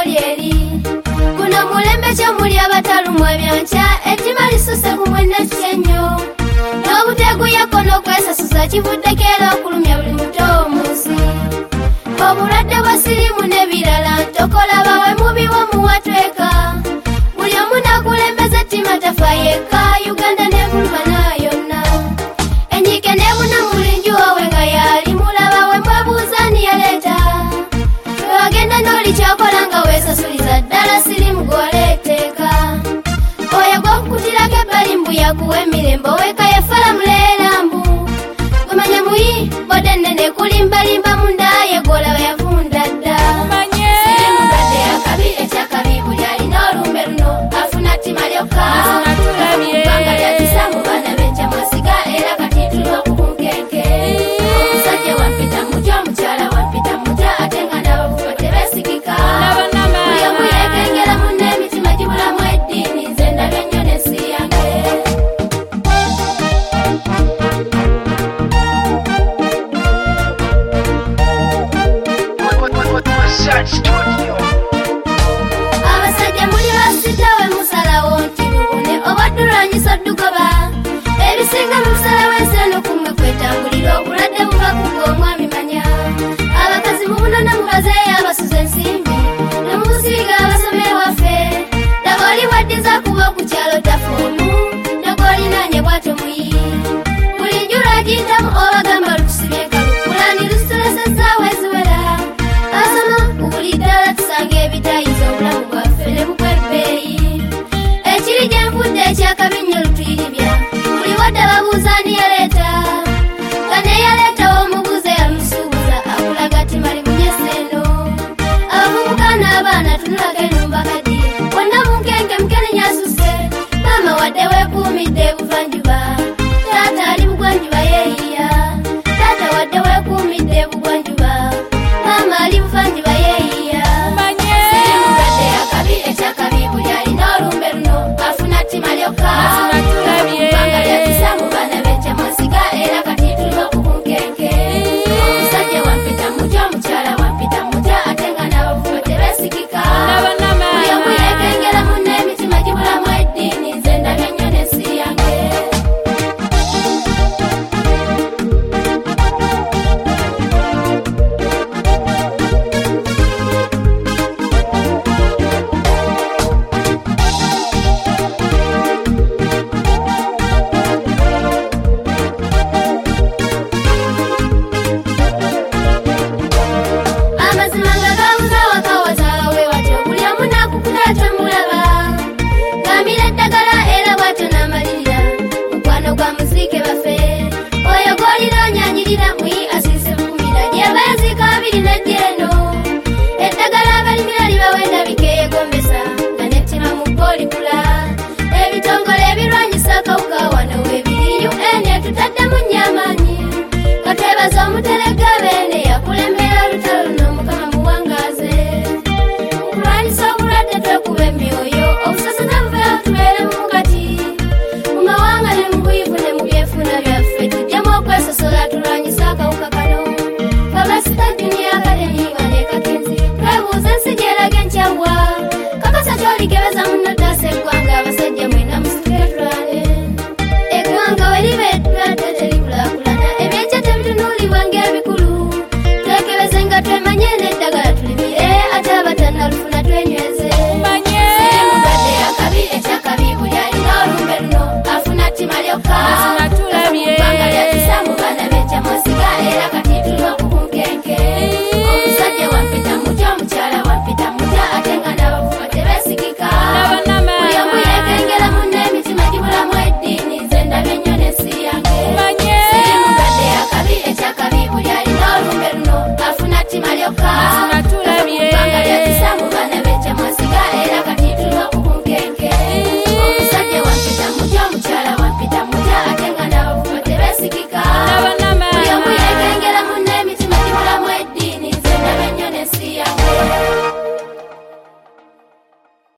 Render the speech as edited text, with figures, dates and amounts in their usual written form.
lyeri kuno mulembe kyomuli abatalumwa byanca ettima lisuse ku mwenda kyenyo n'obuteeguyako n'okwesasuza kivuddeko era okulumya buli muto omunsi obulwadde bwa siriimu n'ebirala ntokola bawe mubiwo muwatweka buli omu nakulembeza ettima tafa yekka Uganda n'ebulumana yonna ennyike n'ebuna mulinju wawe nga yali mulaba we mwebuuza niyaleeta wagenda n'oli kyokola nga weesasuliza ddala siriimu gw'oleeteeka oyo gw'okukutirako ebbali mbu yakuwa emirembe oweka yefala muleerambu gumanye muyi bode nnene kulimbalimba munda ye gw'olaba yavunda dda siriimu ndwadde yakabi ekyakabi buli alina olumbe luno afuna ttima lyokka bbanga lyatisa mu baana b'enkya mwasiga era kati tulwa ku bunkenke omusajja wampita mutya omukyala wampita mutya ate nga n'abavuba tebeesigika buli omu yeekengera munne emitima gibulamu eddiini nze ndabye nnyo n'ensi yange abasajja muli basitawe musalawo nti lubune obaddulwanyisa oddugoba ebisinga mu musalawo enseno kumwe kwetambulira obulwadde buva kugo omwami manya abakazi mubunona mubazeeyo abasuza ensimbi nemubusiiga abasome waffe laba oli waddiza kuba ku kyalo tafoomu nogolinaanye bwato muyi buli njula agiyitamu obagamba lutusibye kalukulaani lusitulesezaawo eziwera asoma buli ddala tusanga ebitayiza obulamu bwaffe ne bugwa ebbeeyi ekiri gye nvudde ekyakabi nnyo lutuyiribya buli wadde babuuza ani yaleeta nga neyaleeta w'omubuuze yamusuubuza akulaga timali munyeseeno abavubuka n'abaana tunulaga enumba kadi wonna bunkenke mukenenya asuse maama wadde weekuumidde ebuvanjuba taata ali bugwanjuba yeeyiya taata wadde weekuumidde ebugwanjuba maama ali buvanjuba yeeyiya siriimu ndwadde yakabi ekyakabi buli alina olumbe luno afuna ttima lyokka bbanga lyatisa mu baana b'enkya mwasiga era kati tulwa ku bunkenke omusajja wampita mutya omukyala wampita mutya ate nga n'abavuba tebeesigika buli omu yeekengera munne emitima gibulamu eddiini nze ndabye nnyo n'ensi yange amazima nga gabuza wakawazawe watyo buli omu n'akukulaata mulaba gambira eddagala era bwatyo n'amalirira mukwano gwa muziike bafe oyo gw'olira onyaanyirira muyi asiise bukumira gyeba yaziika abiri n'ejjeeno eddagala abalimira libawenda bikeeyegombesa nga nettima mu boolikula ebitongole ebirwanyisa akawuka wano webiri UN etutaddemu nnyo amaanyi katwebaza omuterega beene yakulembera olutalo luno mukama muwangaaze okulwanyisa obulwadde twekuba emyoyo obusasaza buveewo tubeere mu mugati mu mawanga ne mu buyivu ne mu byefuna byaffe tujjemu okwesosola tulwanyisa akawuka kano kabasita junior academy wanekakenzi twebuuza ensi gyeraga enkyabwa kakasa kyolikebeza muno taasa eggwanga abasajja mwena musituke tulwane eggwanga we liba eddwadde terikulakulana ebyenkya tebitunuulibwa ng'ebikulu twekebeze nga twemanye n'eddagala tulimire ate abatannalufuna twenyweze siriimu ndwadde yakabi ekyakabi buli alina olumbe luno afuna ttima lyokka bbanga lyatisa mu baana b'enkya mwasiga era kati tulwa ku bunkenke omusajja wampita mutya omukyala wampita mutya ate nga n'abavuba tebeesigika buli omu yeekengera munne emitima gibulamu eddiini nze ndabye nnyo n'ensi yange siriimu ndwadde yakabi ekyakabi buli alina olumbe luno afuna ttima lyokka